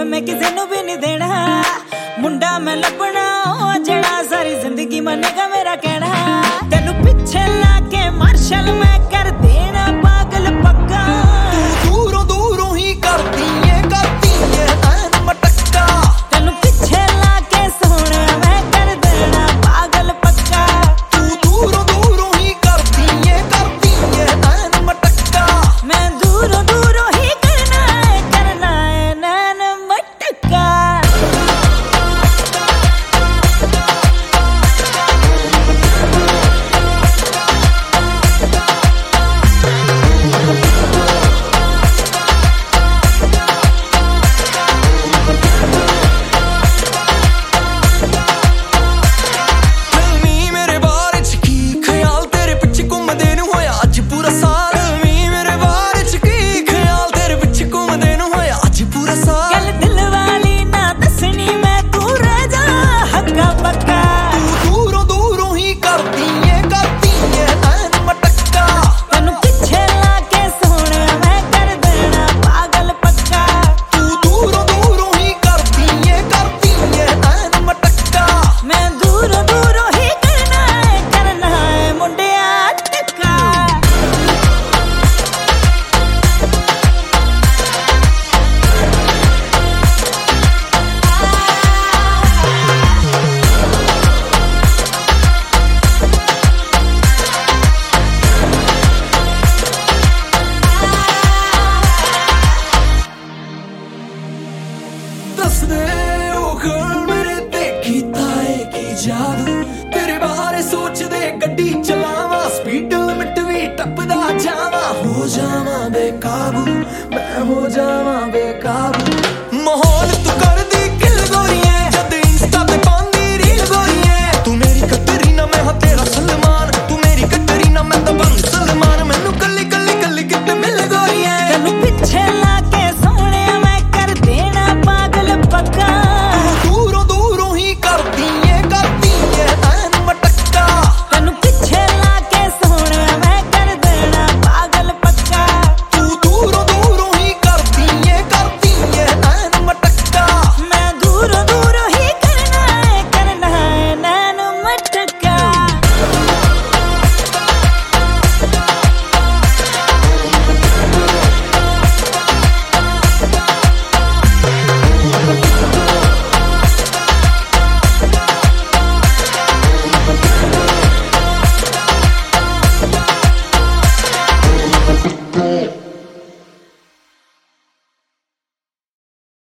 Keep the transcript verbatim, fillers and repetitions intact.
मैं किसी नू भी नहीं देना मुंडा मैं लभना जड़ा सारी जिंदगी मनेगा मेरा कहना तेनू पिछे लाके मार्शल मैं कर देना पागल पक्का तू दूरों दूरों ही करती है करती है ऐन मटक्का तेनू पिछे लाके सोने मैं कर देना पागल पक्का तू दूरों दूरों ही करती है करती है ऐन मटक्का मैं दूरों दूरों ही करना है करना है नैन मटक्का जादू तेरे बारे सोचदे गड्डी चलावा स्पीड लिमिट भी टपदा जावा हो जावा बेकाबू मैं हो जावा बेकाबू